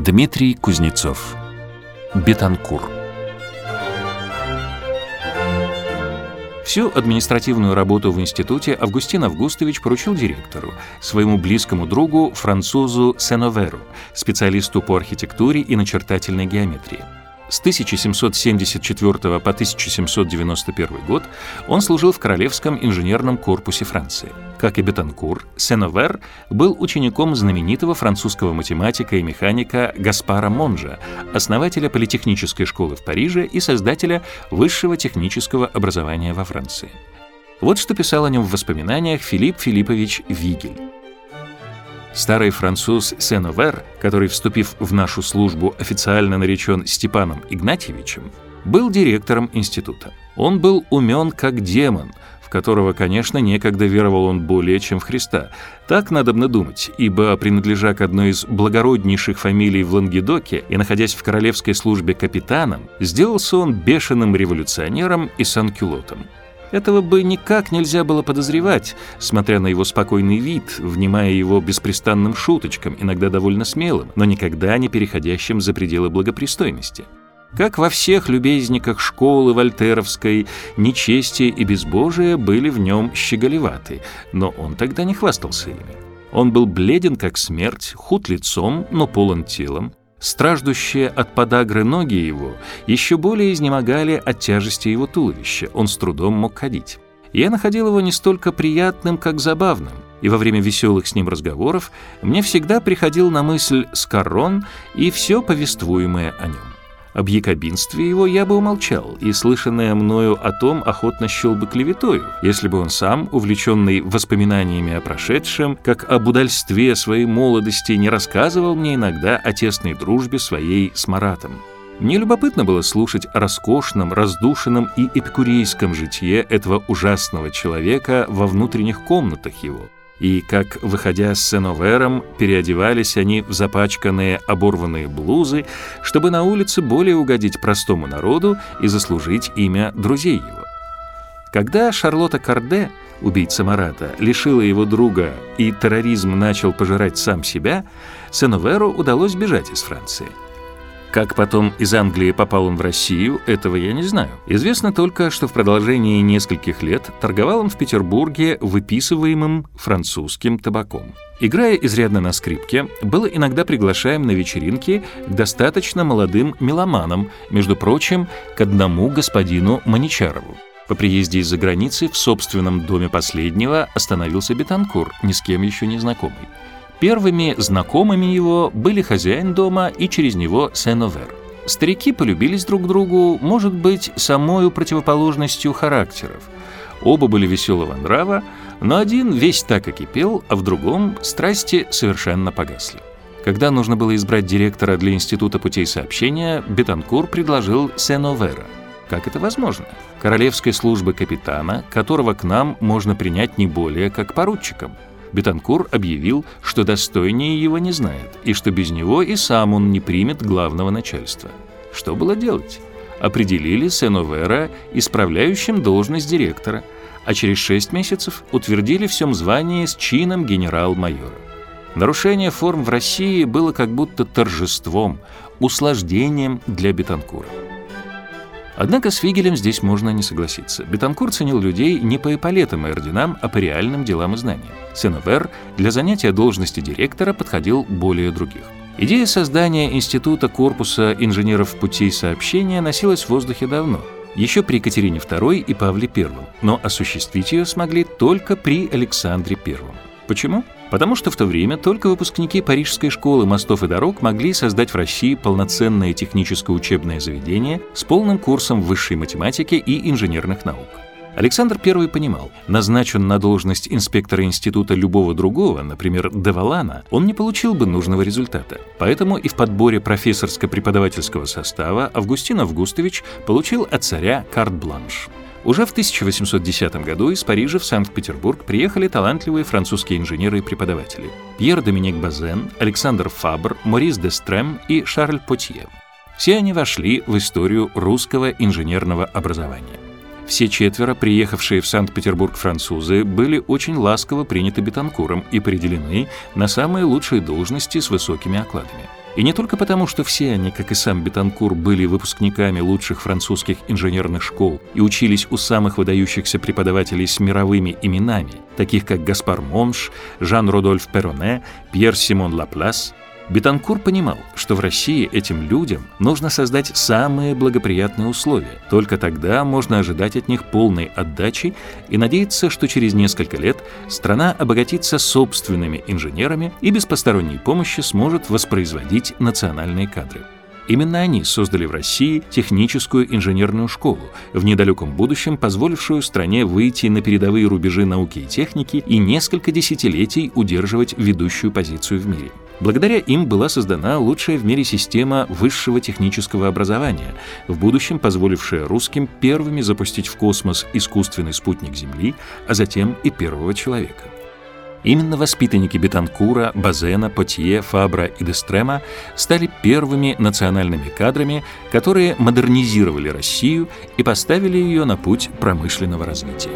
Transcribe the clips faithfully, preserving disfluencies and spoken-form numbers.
Дмитрий Кузнецов. Бетанкур. Всю административную работу в институте Августин Августович поручил директору, своему близкому другу, французу Сеноверу, специалисту по архитектуре и начертательной геометрии. С тысяча семьсот семьдесят четвёртого по тысяча семьсот девяносто первый год он служил в Королевском инженерном корпусе Франции. Как и Бетанкур, Сеновер был учеником знаменитого французского математика и механика Гаспара Монжа, основателя политехнической школы в Париже и создателя высшего технического образования во Франции. Вот что писал о нем в воспоминаниях Филипп Филиппович Вигель. Старый француз Сеновер, который, вступив в нашу службу, официально наречен Степаном Игнатьевичем, был директором института. Он был умен как демон, в которого, конечно, некогда веровал он более, чем в Христа. Так надобно думать, ибо, принадлежа к одной из благороднейших фамилий в Лангедоке и находясь в королевской службе капитаном, сделался он бешеным революционером и санкюлотом. Этого бы никак нельзя было подозревать, смотря на его спокойный вид, внимая его беспрестанным шуточкам, иногда довольно смелым, но никогда не переходящим за пределы благопристойности. Как во всех любезниках школы вольтеровской, нечестие и безбожие были в нем щеголеваты, но он тогда не хвастался ими. Он был бледен, как смерть, худ лицом, но полон телом. Страждущие от подагры ноги его еще более изнемогали от тяжести его туловища, он с трудом мог ходить. Я находил его не столько приятным, как забавным, и во время веселых с ним разговоров мне всегда приходил на мысль Скаррон и все повествуемое о нем. Об якобинстве его я бы умолчал, и слышанное мною о том охотно счел бы клеветою, если бы он сам, увлеченный воспоминаниями о прошедшем, как об удальстве своей молодости, не рассказывал мне иногда о тесной дружбе своей с Маратом. Мне любопытно было слушать о роскошном, раздушенном и эпикурейском житье этого ужасного человека во внутренних комнатах его, и как, выходя с Сеновером, переодевались они в запачканные оборванные блузы, чтобы на улице более угодить простому народу и заслужить имя друзей его. Когда Шарлотта Корде, убийца Марата, лишила его друга и терроризм начал пожирать сам себя, Сеноверу удалось бежать из Франции. Как потом из Англии попал он в Россию, этого я не знаю. Известно только, что в продолжении нескольких лет торговал он в Петербурге выписываемым французским табаком. Играя изрядно на скрипке, был иногда приглашаем на вечеринки к достаточно молодым меломанам, между прочим, к одному господину Маничарову. По приезде из-за границы в собственном доме последнего остановился Бетанкур, ни с кем еще не знакомый. Первыми знакомыми его были хозяин дома и через него Сеновер. Старики полюбились друг другу, может быть, самою противоположностью характеров. Оба были веселого нрава, но один весь так и кипел, а в другом страсти совершенно погасли. Когда нужно было избрать директора для Института путей сообщения, Бетанкур предложил Сеновера. Как это возможно? Королевской службы капитана, которого к нам можно принять не более как поручиком. Бетанкур объявил, что достойнее его не знает, и что без него и сам он не примет главного начальства. Что было делать? Определили Сеновера исправляющим должность директора, а через шесть месяцев утвердили в всем звании с чином генерал-майора. Нарушение форм в России было как будто торжеством, услаждением для Бетанкура. Однако с Фигелем здесь можно не согласиться. Бетанкур ценил людей не по эполетам и орденам, а по реальным делам и знаниям. Сеновер для занятия должности директора подходил более других. Идея создания Института корпуса инженеров путей сообщения носилась в воздухе давно, еще при Екатерине второй и Павле первом, но осуществить ее смогли только при Александре первом. Почему? Потому что в то время только выпускники Парижской школы мостов и дорог могли создать в России полноценное техническое учебное заведение с полным курсом высшей математики и инженерных наук. Александр первый понимал, назначен на должность инспектора института любого другого, например, де Валана, он не получил бы нужного результата. Поэтому и в подборе профессорско-преподавательского состава Августин Августович получил от царя карт-бланш. Уже в тысяча восемьсот десятом году из Парижа в Санкт-Петербург приехали талантливые французские инженеры и преподаватели Пьер-Доминик Базен, Александр Фабр, Морис де Стрем и Шарль Потье. Все они вошли в историю русского инженерного образования. Все четверо, приехавшие в Санкт-Петербург французы, были очень ласково приняты Бетанкуром и определены на самые лучшие должности с высокими окладами. И не только потому, что все они, как и сам Бетанкур, были выпускниками лучших французских инженерных школ и учились у самых выдающихся преподавателей с мировыми именами, таких как Гаспар Монш, Жан-Родольф Перроне, Пьер-Симон Лаплас. Бетанкур понимал, что в России этим людям нужно создать самые благоприятные условия. Только тогда можно ожидать от них полной отдачи и надеяться, что через несколько лет страна обогатится собственными инженерами и без посторонней помощи сможет воспроизводить национальные кадры. Именно они создали в России техническую инженерную школу, в недалеком будущем позволившую стране выйти на передовые рубежи науки и техники и несколько десятилетий удерживать ведущую позицию в мире. Благодаря им была создана лучшая в мире система высшего технического образования, в будущем позволившая русским первыми запустить в космос искусственный спутник Земли, а затем и первого человека. Именно воспитанники Бетанкура, Базена, Потье, Фабра и Дестрема стали первыми национальными кадрами, которые модернизировали Россию и поставили ее на путь промышленного развития.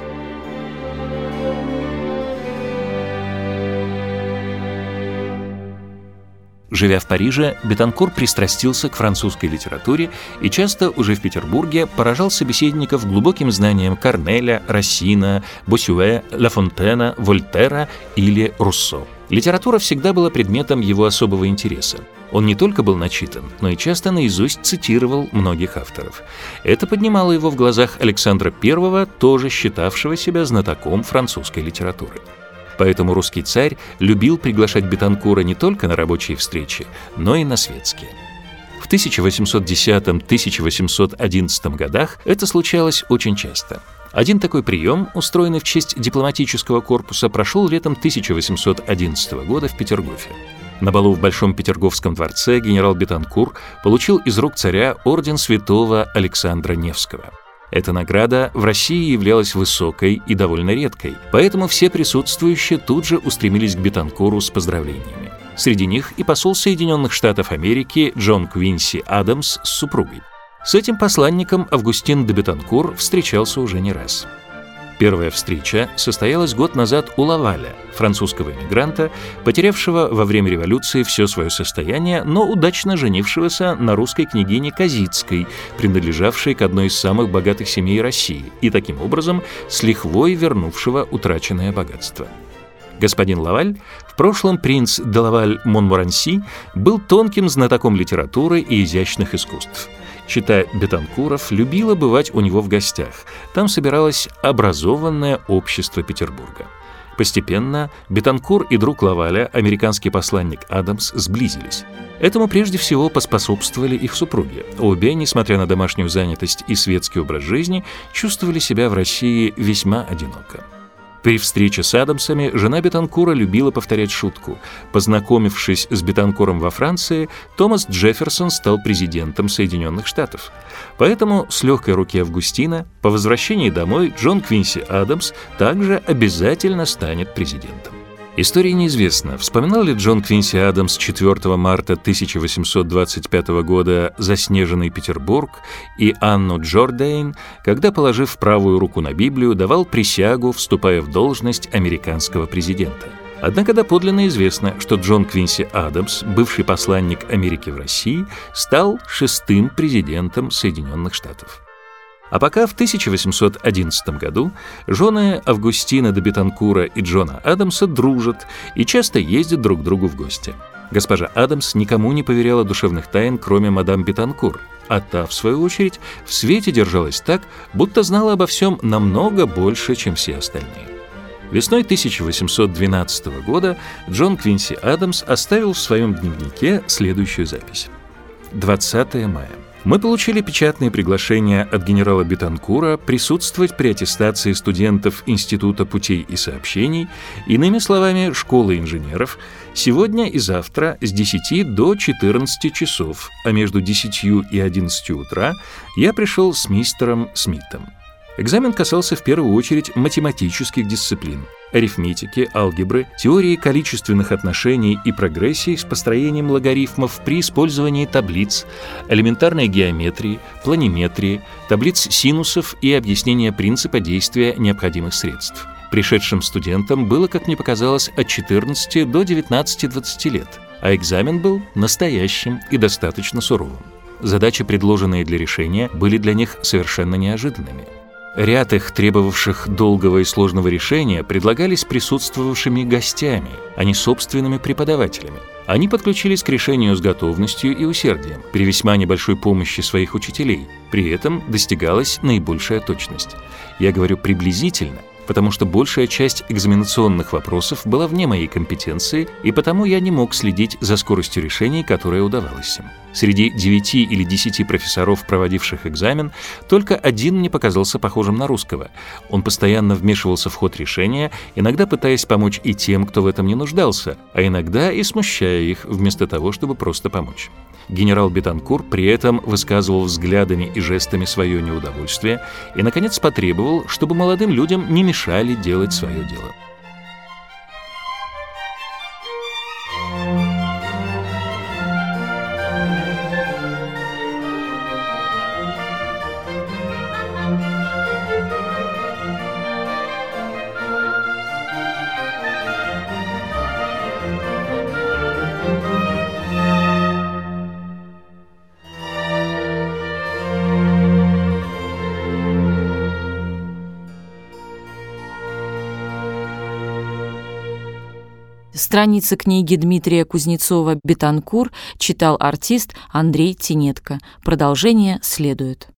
Живя в Париже, Бетанкур пристрастился к французской литературе и часто уже в Петербурге поражал собеседников глубоким знанием Корнеля, Рассина, Боссюэ, Ла Фонтена, Вольтера или Руссо. Литература всегда была предметом его особого интереса. Он не только был начитан, но и часто наизусть цитировал многих авторов. Это поднимало его в глазах Александра Первого, тоже считавшего себя знатоком французской литературы. Поэтому русский царь любил приглашать Бетанкура не только на рабочие встречи, но и на светские. В тысяча восемьсот десятом — тысяча восемьсот одиннадцатом годах это случалось очень часто. Один такой прием, устроенный в честь дипломатического корпуса, прошел летом тысяча восемьсот одиннадцатого года в Петергофе. На балу в Большом Петерговском дворце генерал Бетанкур получил из рук царя орден святого Александра Невского. Эта награда в России являлась высокой и довольно редкой, поэтому все присутствующие тут же устремились к Бетанкуру с поздравлениями. Среди них и посол Соединенных Штатов Америки Джон Квинси Адамс с супругой. С этим посланником Августин де Бетанкур встречался уже не раз. Первая встреча состоялась год назад у Лаваля, французского эмигранта, потерявшего во время революции все свое состояние, но удачно женившегося на русской княгине Козицкой, принадлежавшей к одной из самых богатых семей России, и таким образом с лихвой вернувшего утраченное богатство. Господин Лаваль, в прошлом принц де Лаваль-Монморанси, был тонким знатоком литературы и изящных искусств. Чета Бетанкуров любила бывать у него в гостях. Там собиралось образованное общество Петербурга. Постепенно Бетанкур и друг Лаваля, американский посланник Адамс, сблизились. Этому прежде всего поспособствовали их супруги. Обе, несмотря на домашнюю занятость и светский образ жизни, чувствовали себя в России весьма одиноко. При встрече с Адамсами жена Бетанкура любила повторять шутку. Познакомившись с Бетанкуром во Франции, Томас Джефферсон стал президентом Соединенных Штатов. Поэтому с легкой руки Августина по возвращении домой Джон Квинси Адамс также обязательно станет президентом. Истории неизвестно, вспоминал ли Джон Квинси Адамс четвёртого марта тысяча восемьсот двадцать пятого года заснеженный Петербург и Анну Джордейн, когда, положив правую руку на Библию, давал присягу, вступая в должность американского президента. Однако доподлинно известно, что Джон Квинси Адамс, бывший посланник Америки в России, стал шестым президентом Соединенных Штатов. А пока в тысяча восемьсот одиннадцатом году жены Августина де Бетанкура и Джона Адамса дружат и часто ездят друг к другу в гости. Госпожа Адамс никому не поверяла душевных тайн, кроме мадам Бетанкур, а та, в свою очередь, в свете держалась так, будто знала обо всем намного больше, чем все остальные. Весной тысяча восемьсот двенадцатого года Джон Квинси Адамс оставил в своем дневнике следующую запись. двадцатого мая. Мы получили печатные приглашения от генерала Бетанкура присутствовать при аттестации студентов Института путей и сообщений, иными словами, школы инженеров, сегодня и завтра с десяти до четырнадцати часов, а между десятью и одиннадцатью утра я пришел с мистером Смитом. Экзамен касался в первую очередь математических дисциплин – арифметики, алгебры, теории количественных отношений и прогрессии с построением логарифмов при использовании таблиц, элементарной геометрии, планиметрии, таблиц синусов и объяснения принципа действия необходимых средств. Пришедшим студентам было, как мне показалось, от четырнадцати до девятнадцати-двадцати лет. а экзамен был настоящим и достаточно суровым. Задачи, предложенные для решения, были для них совершенно неожиданными. Ряд их, требовавших долгого и сложного решения, предлагались присутствовавшими гостями, а не собственными преподавателями. Они подключились к решению с готовностью и усердием, при весьма небольшой помощи своих учителей. При этом достигалась наибольшая точность. Я говорю приблизительно, потому что большая часть экзаменационных вопросов была вне моей компетенции, и потому я не мог следить за скоростью решений, которая удавалась им. Среди девяти или десяти профессоров, проводивших экзамен, только один мне показался похожим на русского. Он постоянно вмешивался в ход решения, иногда пытаясь помочь и тем, кто в этом не нуждался, а иногда и смущая их, вместо того, чтобы просто помочь. Генерал Бетанкур при этом высказывал взглядами и жестами свое неудовольствие и, наконец, потребовал, чтобы молодым людям не мешали делать свое дело. Страницы книги Дмитрия Кузнецова «Бетанкур» читал артист Андрей Тинетко. Продолжение следует.